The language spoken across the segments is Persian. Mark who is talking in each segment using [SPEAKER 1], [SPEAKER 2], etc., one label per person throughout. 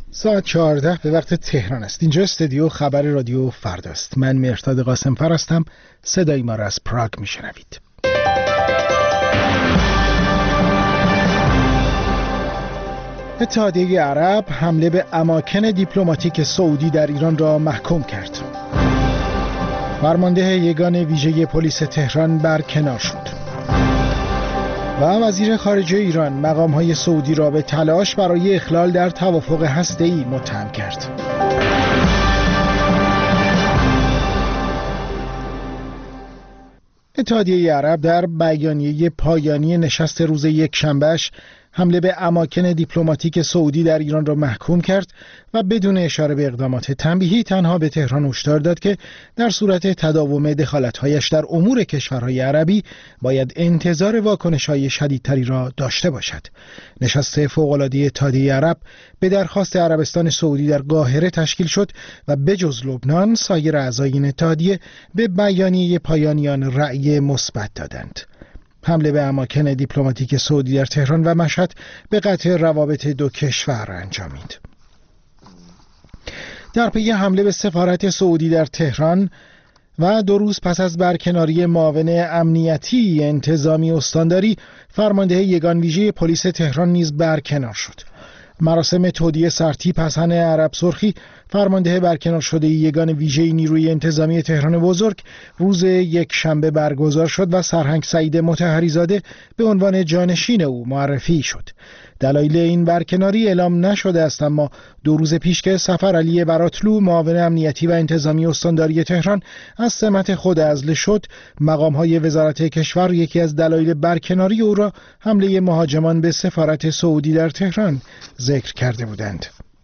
[SPEAKER 1] ساعت 14 به وقت تهران است. اینجا استودیو خبر رادیو فردا است. من مهرداد قاسم‌فر هستم. صدای ما را از پراگ میشنوید. اتحادیه عرب حمله به اماکن دیپلماتیک سعودی در ایران را محکوم کرد. فرمانده یگان ویژه پلیس تهران برکنار شد. و وزیر خارجه ایران مقام‌های سعودی را به تلاش برای اخلال در توافق هسته‌ای متهم کرد. اتحادیه عرب در بیانیه پایانی نشست روز یکشنبه‌اش حمله به اماکن دیپلماتیک سعودی در ایران را محکوم کرد و بدون اشاره به اقدامات تنبیهی تنها به تهران هشدار داد که در صورت تداوم دخالت‌هایش در امور کشورهای عربی باید انتظار واکنش‌های شدیدتری را داشته باشد. نشست فوق‌العاده اتحادیه عرب به درخواست عربستان سعودی در قاهره تشکیل شد و بجز لبنان سایر اعضای این اتحادیه به بیانیه پایانی آن رأی مثبت دادند. حمله به اماکن دیپلماتیک سعودی در تهران و مشهد به قطع روابط دو کشور انجامید. در پی حمله به سفارت سعودی در تهران و 2 روز پس از برکناری معاون امنیتی انتظامی استانداری، فرمانده یگان ویژه پلیس تهران نیز برکنار شد. مراسم تودیع سرتیپ حسن عرب سرخی، فرمانده برکنار شده یگان ویژه نیروی انتظامی تهران بزرگ، روز یکشنبه برگزار شد و سرهنگ سعید مطهری زاده به عنوان جانشین او معرفی شد. دلایل این برکناری اعلام نشده است، اما 2 روز پیش که سفر علی براتلو معاون امنیتی و انتظامی استانداری تهران از سمت خود عزل شد، مقام‌های وزارت کشور یکی از دلایل برکناری او را حمله مهاجمان به سفارت سعودی در تهران ذکر کرده بودند.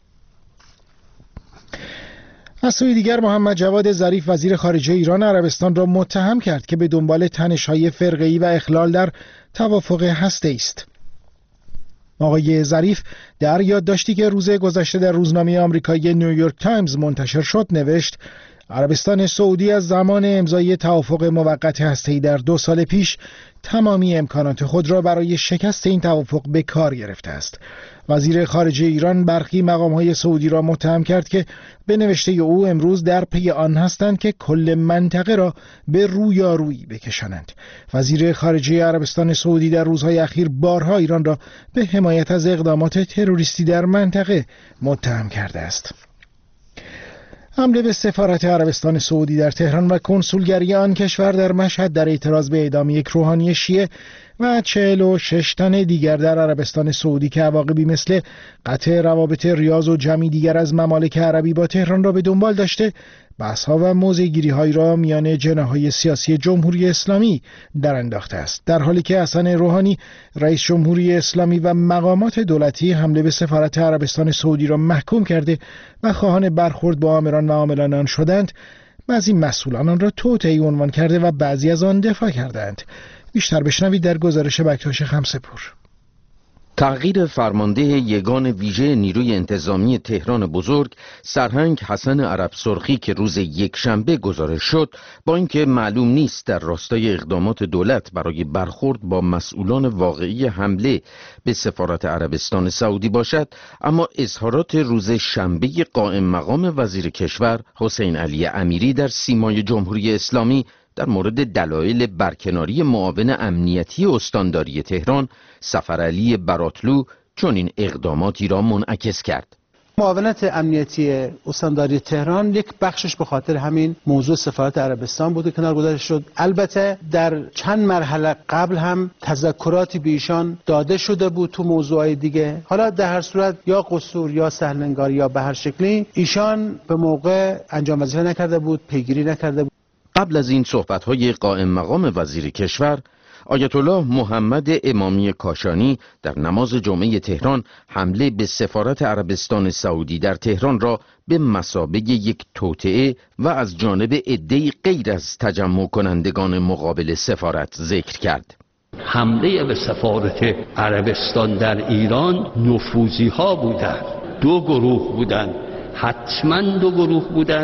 [SPEAKER 1] از سوی دیگر محمد جواد ظریف وزیر خارجه ایران عربستان را متهم کرد که به دنبال تنش‌های فرقه‌ای و اخلال در توافق هسته‌ای است. آقای ظریف در یادداشتی که روز گذشته در روزنامه آمریکایی نیویورک تایمز منتشر شد نوشت: عربستان سعودی از زمان امضای توافق موقت هسته‌ای در 2 سال پیش تمامی امکانات خود را برای شکست این توافق به کار گرفته است. وزیر خارجه ایران برخی مقام‌های سعودی را متهم کرد که به نوشته او امروز در پی آن هستند که کل منطقه را به رویارویی بکشانند. وزیر خارجه عربستان سعودی در روزهای اخیر بارها ایران را به حمایت از اقدامات تروریستی در منطقه متهم کرده است. حمله به سفارت عربستان سعودی در تهران و کنسولگری آن کشور در مشهد در اعتراض به اعدام یک روحانی شیعه و 46 تن دیگر در عربستان سعودی که عواقبی مثل قطع روابط ریاض و جمعی دیگر از ممالک عربی با تهران را به دنبال داشته، بحث‌ها و موضع‌گیری‌هایی را میان جناح‌های سیاسی جمهوری اسلامی در انداخته است، در حالی که حسن روحانی رئیس جمهوری اسلامی و مقامات دولتی حمله به سفارت عربستان سعودی را محکوم کرده و خواهان برخورد با آمران و عاملان آن شدند. بعضی مسئولان آن را توطئه‌ای عنوان کرده و بعضی از آن دفاع کردند. بیشتر بشنوید در گزارش بکتاش خمسه‌پور.
[SPEAKER 2] تغییر فرمانده یگان ویژه نیروی انتظامی تهران بزرگ سرهنگ حسن عرب سرخی که روز یکشنبه گزارش شد، با اینکه معلوم نیست در راستای اقدامات دولت برای برخورد با مسئولان واقعی حمله به سفارت عربستان سعودی باشد، اما اظهارات روز شنبه قائم مقام وزیر کشور حسین علی امیری در سیمای جمهوری اسلامی در مورد دلایل برکناری معاون امنیتی استانداری تهران سفرعلی براتلو چنین اقداماتی را منعکس کرد.
[SPEAKER 3] معاونت امنیتی استانداری تهران یک بخشش به خاطر همین موضوع سفارت عربستان بود که کنار گذاشته شد. البته در چند مرحله قبل هم تذکراتی به ایشان داده شده بود تو موضوعات دیگه. حالا در هر صورت یا قصور یا سهلنگاری یا به هر شکلی ایشان به موقع انجام وظیفه نکرده بود، پیگیری نکرده بود.
[SPEAKER 2] قبل از این صحبت‌های قائم مقام وزیر کشور، آیت الله محمد امامی کاشانی در نماز جمعه تهران حمله به سفارت عربستان سعودی در تهران را به مثابه یک توطئه و از جانب عده‌ای غیر از تجمع کنندگان مقابل سفارت ذکر کرد.
[SPEAKER 4] حمله به سفارت عربستان در ایران نفوذی‌ها بودند. 2 گروه بودند، حتما 2 گروه بودند.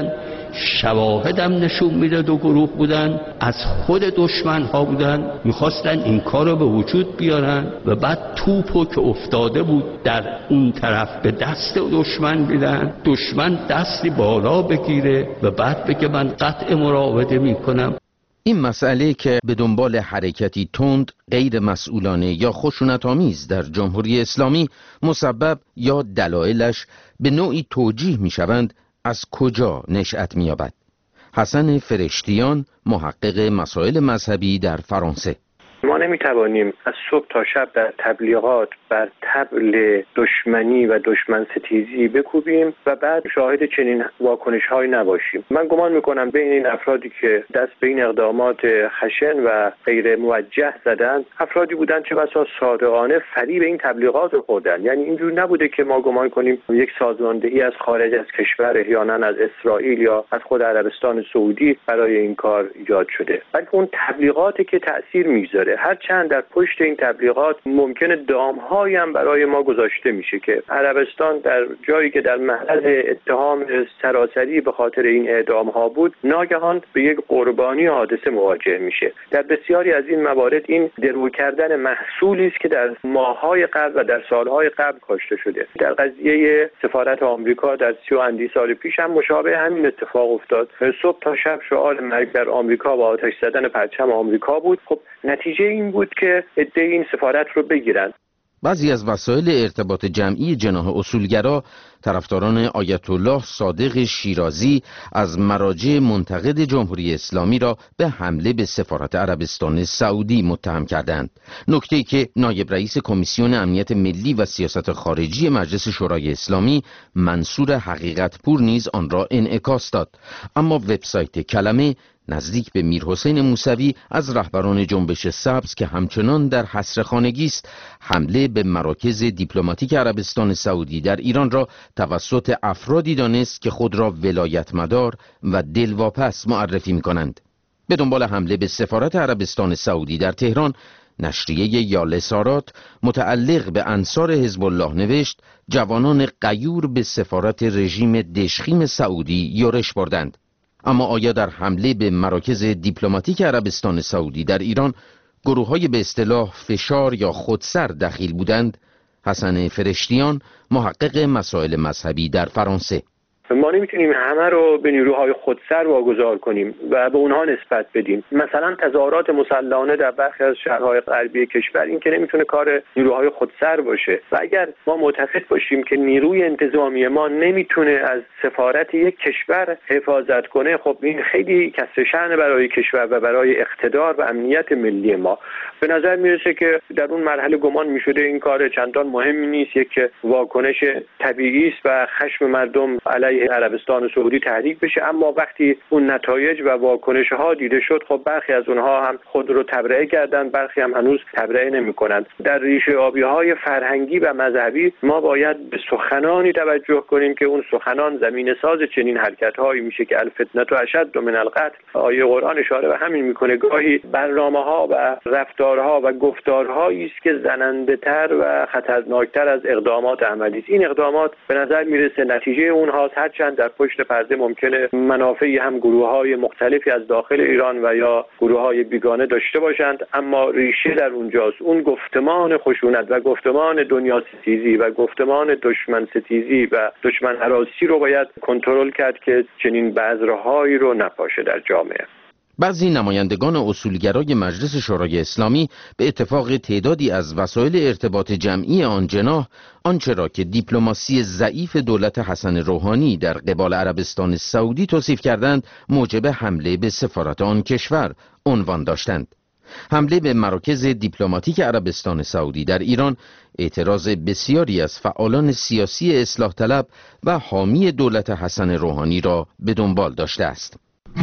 [SPEAKER 4] شواهدم نشون میده دو گروه بودن، از خود دشمن ها بودن، میخواستن این کار رو به وجود بیارن و بعد توپو که افتاده بود در اون طرف به دست دشمن بیدن، دشمن دستی بالا بگیره و بعد بگه من قطع مراوده میکنم.
[SPEAKER 2] این مسئله که به دنبال حرکتی تند، غیر مسئولانه یا خشونت‌آمیز در جمهوری اسلامی مسبب یا دلایلش به نوعی توجیه می‌شوند، از کجا نشأت می‌یابد؟ حسن فرشتیان، محقق مسائل مذهبی در فرانسه:
[SPEAKER 5] ما نمیتوانیم از صبح تا شب در تبلیغات بر طبل دشمنی و دشمن ستیزی بکوبیم و بعد شاهد چنین واکنش‌هایی نباشیم. من گمان میکنم بین این افرادی که دست به این اقدامات خشن و غیر موجه زدند، افرادی بودند چه بسا صادقانه فریب این تبلیغات رو خوردن. یعنی اینجور نبوده که ما گمان کنیم یک سازماندهی از خارج از کشور، احیانا از اسرائیل یا از خود عربستان سعودی برای این کار ایجاد شده، بلکه اون تبلیغاتی که تأثیر میذاره. هرچند در پشت این تبلیغات ممکنه دام‌هایی هم برای ما گذاشته میشه که عربستان در جایی که در معرض اتهام سراسری به خاطر این اعدام‌ها بود، ناگهان به یک قربانی حادثه مواجه میشه. در بسیاری از این موارد این درو کردن محصولی است که در ماه‌های قبل و در سال‌های قبل کاشته شده. در قضیه سفارت آمریکا در 30 و اندی سال پیش هم مشابه همین اتفاق افتاد. صبح تا شب شعار مرگ بر آمریکا و آتش زدن پرچم آمریکا بود. خب نتیجه این بود که عده‌ای این سفارت رو بگیرن.
[SPEAKER 2] بعضی از وسایل ارتباط جمعی جناح اصولگرا طرفداران آیت الله صادق شیرازی از مراجع منتقد جمهوری اسلامی را به حمله به سفارت عربستان سعودی متهم کردند. نکته‌ای که نایب رئیس کمیسیون امنیت ملی و سیاست خارجی مجلس شورای اسلامی منصور حقیقتپور نیز آن را انعکاس داد. اما وبسایت کلمه نزدیک به میرحسین موسوی از رهبران جنبش سبز که همچنان در حصرخانگی است، حمله به مراکز دیپلماتیک عربستان سعودی در ایران را توسط افرادی دانست که خود را ولایت مدار و دلواپس معرفی می‌کنند. به دنبال حمله به سفارت عربستان سعودی در تهران، نشریه یالسارات متعلق به انصار حزب الله نوشت جوانان غیور به سفارت رژیم دشخیم سعودی یورش بردند. اما آیا در حمله به مراکز دیپلماتیک عربستان سعودی در ایران گروه‌های به اصطلاح فشار یا خودسر دخیل بودند؟ حسن فرشتیان، محقق مسائل مذهبی در فرانسه:
[SPEAKER 5] ما نمیتونیم همه رو به نیروهای خودسر واگذار کنیم و به اونها نسبت بدیم. مثلا تظاهرات مسلحانه در برخی از شهرهای غربی کشور این که نمیتونه کار نیروهای خودسر باشه و اگر ما معتقد باشیم که نیروی انتظامی ما نمیتونه از سفارت یک کشور حفاظت کنه، خب این خیلی کسر شأن برای کشور و برای اقتدار و امنیت ملی ما. به نظر میرسه که در اون مرحله گمان میشده این کار چندان مهمی نیست، یک واکنش طبیعی است و خشم مردم علیه عربستان سعودی تحریک بشه، اما وقتی اون نتایج و واکنش ها دیده شد، خب برخی از اونها هم خود رو تبرئه کردن، برخی هم هنوز تبرئه نمی‌کنند. در ریشه آبی‌های فرهنگی و مذهبی ما باید به سخنانی توجه کنیم که اون سخنان زمینه ساز چنین حرکت‌هایی میشه که الفتنه اشد من القتل. آیه قرآن اشاره به همین میکنه. گاهی برنامه‌ها و رفتارها و گفتارهایی است که زننده‌تر و خطرناکتر از اقدامات عملی است. این اقدامات به نظر میرسه نتیجه اونها هرچند در پشت پرده ممکنه منافعی هم گروه‌های مختلفی از داخل ایران و یا گروه‌های بیگانه داشته باشند، اما ریشه در اونجاست. اون گفتمان خشونت و گفتمان دنیا ستیزی و گفتمان دشمن ستیزی و دشمن هراسی رو باید کنترل کرد که چنین بذرهایی رو نپاشه در جامعه.
[SPEAKER 2] بعضی نمایندگان اصولگرای مجلس شورای اسلامی به اتفاق تعدادی از وسایل ارتباط جمعی آن جناح آنچه را که دیپلماسی ضعیف دولت حسن روحانی در قبال عربستان سعودی توصیف کردند موجب حمله به سفارت آن کشور عنوان داشتند. حمله به مراکز دیپلماتیک عربستان سعودی در ایران اعتراض بسیاری از فعالان سیاسی اصلاح طلب و حامی دولت حسن روحانی را به دنبال داشته است.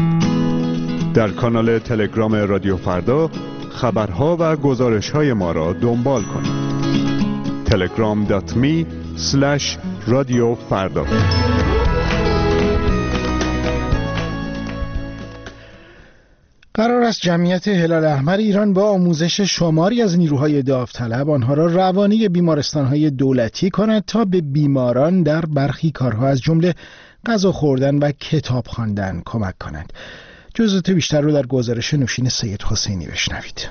[SPEAKER 6] در کانال تلگرام رادیو فردا خبرها و گزارش‌های ما را دنبال کنید. telegram.me/رادیوفردا.
[SPEAKER 1] قرار است جمعیت هلال احمر ایران با آموزش شماری از نیروهای داوطلب آنها را روانه بیمارستان‌های دولتی کند تا به بیماران در برخی کارها از جمله غذا خوردن و کتاب خواندن کمک کنند. جزئیات بیشتر رو در گزارش نوشین سید حسینی بشنوید.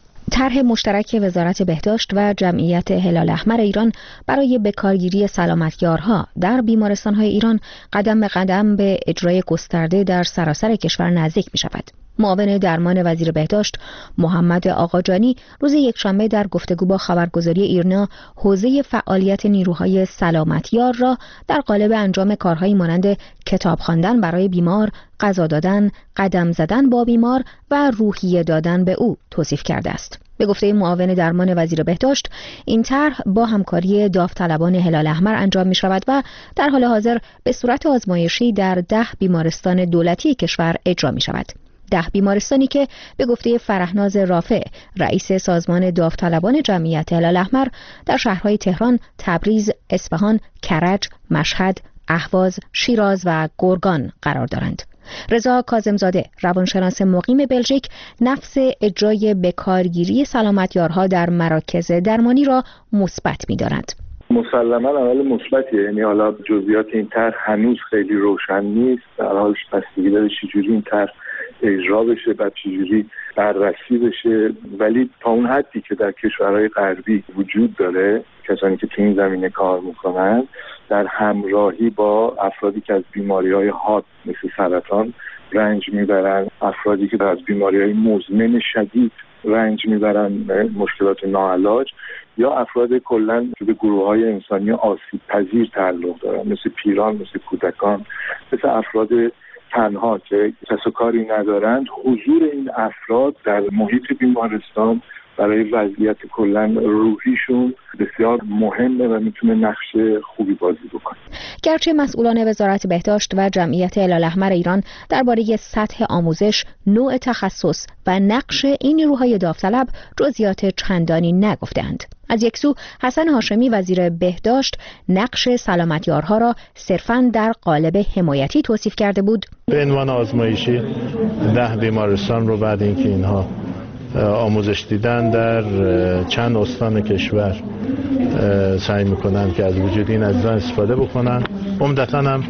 [SPEAKER 7] طرح مشترک وزارت بهداشت و جمعیت هلال احمر ایران برای بکارگیری سلامتیارها در بیمارستان‌های ایران قدم به قدم به اجرای گسترده در سراسر کشور نزدیک می‌شود. معاون درمان وزیر بهداشت محمد آقاجانی روز یکشنبه در گفتگو با خبرگزاری ایرنا حوزه فعالیت نیروهای سلامتیار را در قالب انجام کارهایی مانند کتاب خواندن برای بیمار، غذا دادن، قدم زدن با بیمار و روحیه دادن به او توصیف کرده است. به گفته معاون درمان وزیر بهداشت، این طرح با همکاری داوطلبان هلال احمر انجام می شود و در حال حاضر به صورت آزمایشی در 10 بیمارستان دولتی کشور اجرا می شود. 10 بیمارستانی که به گفته فرهناز رافع رئیس سازمان داوطلبان جمعیت هلال احمر در شهرهای تهران، تبریز، اصفهان، کرج، مشهد، اهواز، شیراز و گرگان قرار دارند. رضا کاظمزاده روانشناس مقیم بلژیک نفس اجرای بکارگیری سلامتیارها در مراکز درمانی را مثبت می‌داند.
[SPEAKER 8] مسلماً عمل مثبتیه، یعنی حالا جزئیات این طرح هنوز خیلی روشن نیست، در حال بستگی داره چجوری این طرح اجرا بشه، بعد چجوری بررسی بشه، ولی تا اون حدی که در کشورهای غربی وجود داره، کسانی که تو این زمینه کار میکنن در همراهی با افرادی که از بیماری‌های حاد مثل سرطان رنج میبرن، افرادی که از بیماری‌های مزمن شدید رنج میبرن، مشکلات ناعلاج، یا افراد کلاً که به گروه‌های انسانی آسیب پذیر تعلق دارن، مثل پیران، مثل کودکان، مثل افراد تنها که کس و کاری ندارند، حضور این افراد در محیط بیمارستان برای وضعیت کلاً روحیشون بسیار مهمه و میتونه نقش خوبی بازی بکنه.
[SPEAKER 7] گرچه مسئولان وزارت بهداشت و جمعیت هلال احمر ایران درباره سطح آموزش، نوع تخصص و نقش این نیروهای داوطلب جزئیات چندانی نگفتند. از یک سو حسن هاشمی وزیر بهداشت نقش سلامتیارها را صرفاً در قالب حمایتی توصیف کرده بود.
[SPEAKER 9] به عنوان آزمایشی 10 بیمارستان رو بعد اینکه اینها آموزش دیدن در چند استان کشور سعی میکنن که از وجود این عزیزان استفاده بکنن. عمدتاً هم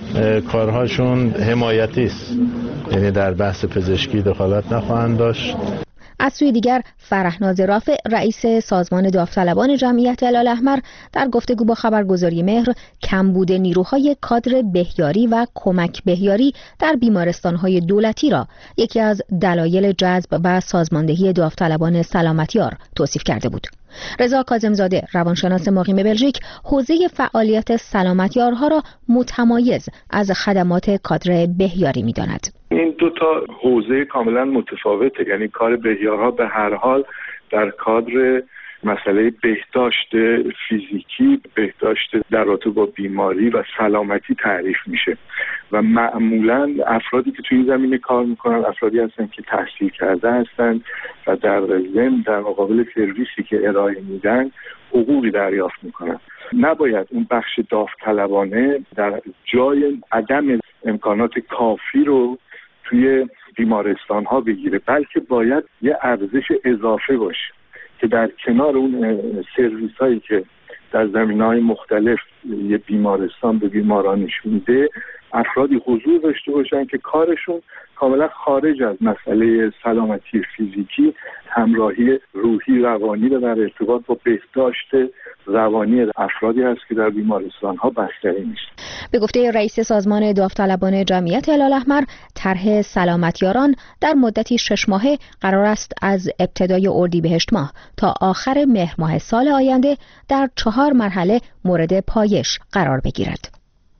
[SPEAKER 9] کارهاشون حمایتی است، یعنی در بحث پزشکی دخالت نخواهند داشت.
[SPEAKER 7] از سوی دیگر فرهناز رافع رئیس سازمان داوطلبان جمعیت هلال احمر در گفتگو با خبرگزاری مهر کمبود نیروهای کادر بهیاری و کمک بهیاری در بیمارستان‌های دولتی را یکی از دلایل جذب و سازماندهی داوطلبان سلامتیار توصیف کرده بود. رضا کاظمزاده روانشناس مقیم بلژیک حوزه فعالیت سلامتیارها را متمایز از خدمات کادر بهیاری می‌داند.
[SPEAKER 8] این دو تا حوزه کاملا متفاوته، یعنی کار بهیارها به هر حال در کادر مسئله بهداشت فیزیکی، بهداشت در رابطه با بیماری و سلامتی تعریف میشه و معمولا افرادی که توی این زمینه کار میکنن افرادی هستن که تحصیل کرده هستن و در ضمن در مقابل سرویسی که ارائه میدن حقوقی دریافت میکنن. نباید اون بخش داوطلبانه در جای عدم امکانات کافی رو توی بیمارستان ها بگیره، بلکه باید یه ارزش اضافه باشه که در کنار اون سرویس هایی که در زمینه‌های مختلف یه بیمارستان به بیمارانش میده، افرادی حضور داشته باشن که کارشون کاملا خارج از مسئله سلامتی فیزیکی، همراهی روحی روانی و در ارتباط با بهداشت روانی افرادی هست که در بیمارستان ها بستری میشن.
[SPEAKER 7] به گفته رئیس سازمان داوطلبان جمعیت هلال احمر، طرح سلامتیاران در مدتی 6 ماهه قرار است از ابتدای اردیبهشت ماه تا آخر مهر ماه سال آینده در 4 مرحله مورد پایش قرار بگیرد.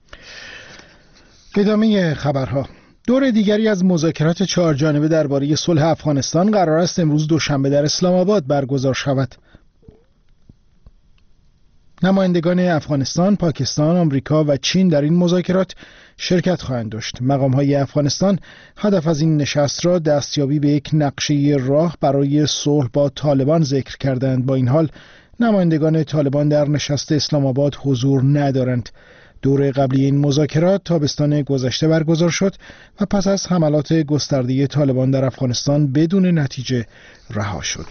[SPEAKER 1] ادامه خبرها. دور دیگری از مذاکرات 4 جانبه درباره صلح افغانستان قرار است امروز دوشنبه در اسلام آباد برگزار شود. نمایندگان افغانستان، پاکستان، آمریکا و چین در این مذاکرات شرکت خواهند داشت. مقام‌های افغانستان هدف از این نشست را دستیابی به یک نقشه راه برای صلح با طالبان ذکر کردند. با این حال نمایندگان طالبان در نشست اسلام آباد حضور ندارند. دور قبلی این مذاکرات تابستان گذشته برگزار شد و پس از حملات گسترده طالبان در افغانستان بدون نتیجه رها شد.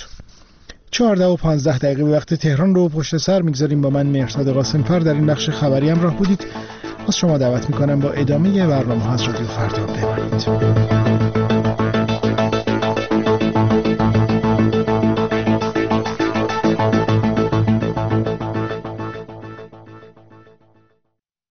[SPEAKER 1] 14:15 به وقت تهران رو پشت سر میگذاریم. با من مهرزاد قاسم‌فر در این بخش خبری همراه بودید. از شما دعوت میکنم با ادامه برنامه ها از رادیو فردا بمانید.